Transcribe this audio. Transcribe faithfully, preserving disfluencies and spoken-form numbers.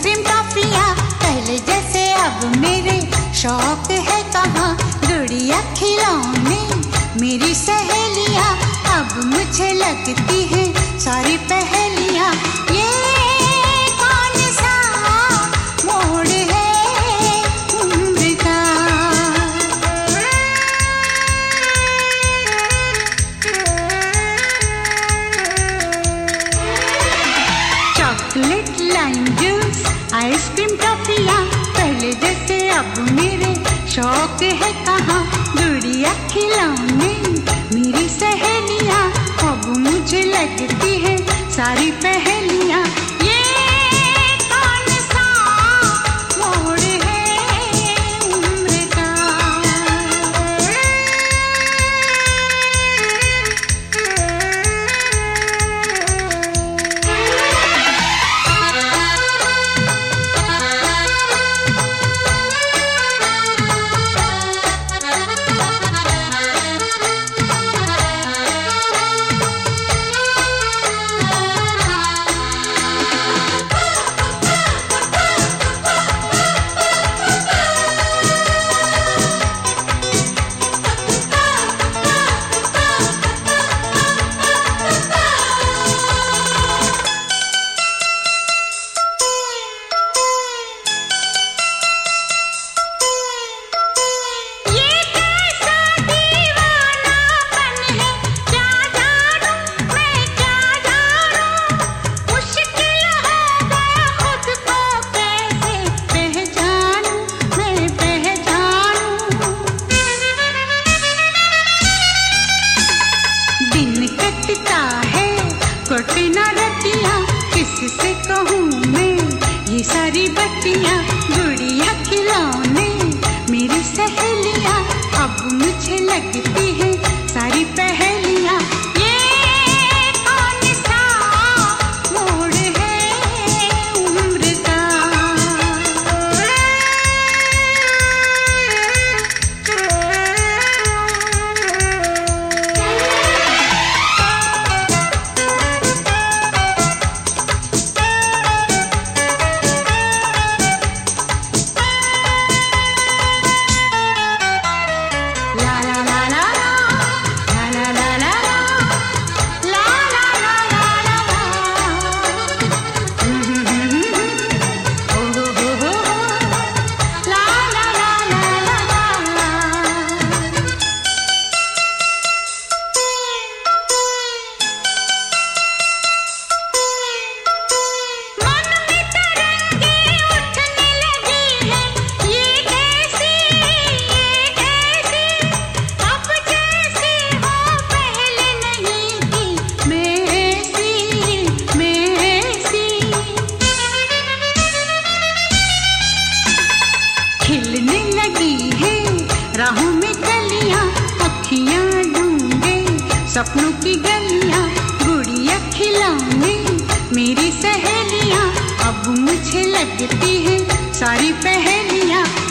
Ice cream टॉफियाँ पहले जैसे अब मेरे शौक है कहाँ। गुड़िया खिलौने मेरी सहेलियाँ अब मुझे लगती है सारी पहेलियाँ। ये कौन सा मोड़ है उम्र का। चॉकलेट लाइम जूस आइसक्रीम टॉफियाँ पहले जैसे अब मेरे शौक है कहाँ। गुड़िया खिलौने मेरी सहेलियाँ अब मुझे लगती है सारी पहेलियाँ। ये कौन सा मोड़ है उम्र का। किससे कहूँ मैं ये सारी बत्तियाँ। गुड़िया खिलौने मेरी सहेलियाँ अब मुझे लगती है सारी पहेलियाँ। ये कौन सा मोड़ है उम्र का। खिलने लगी है राहों में कलियां, अखियां ढूंढे सपनों की गलियां। गुड़िया खिलौने मेरी सहेलियां अब मुझे लगती है सारी पहेलियां।